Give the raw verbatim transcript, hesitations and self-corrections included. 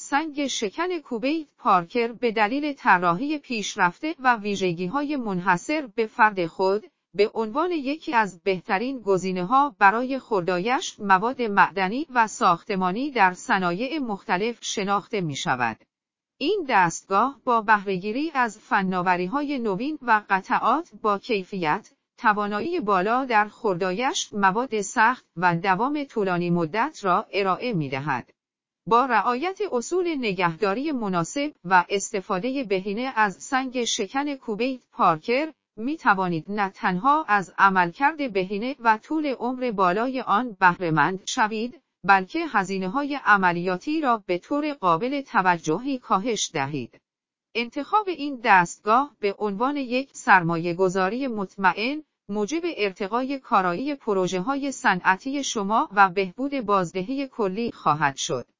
سنگ شکن کوبیت پارکر به دلیل طراحی پیشرفته و ویژگی‌های منحصر به فرد خود، به عنوان یکی از بهترین گزینه‌ها برای خردایشت مواد معدنی و ساختمانی در صنایع مختلف شناخته می‌شود. این دستگاه با بهره‌گیری از فناوری‌های نوین و قطعات با کیفیت، توانایی بالا در خردایشت مواد سخت و دوام طولانی مدت را ارائه می‌دهد. با رعایت اصول نگهداری مناسب و استفاده بهینه از سنگ شکن کوبیت پارکر، می توانید نه تنها از عملکرد بهینه و طول عمر بالای آن بهره‌مند شوید، بلکه هزینه‌های عملیاتی را به طور قابل توجهی کاهش دهید. انتخاب این دستگاه به عنوان یک سرمایه‌گذاری مطمئن، موجب ارتقای کارایی پروژه‌های صنعتی شما و بهبود بازدهی کلی خواهد شد.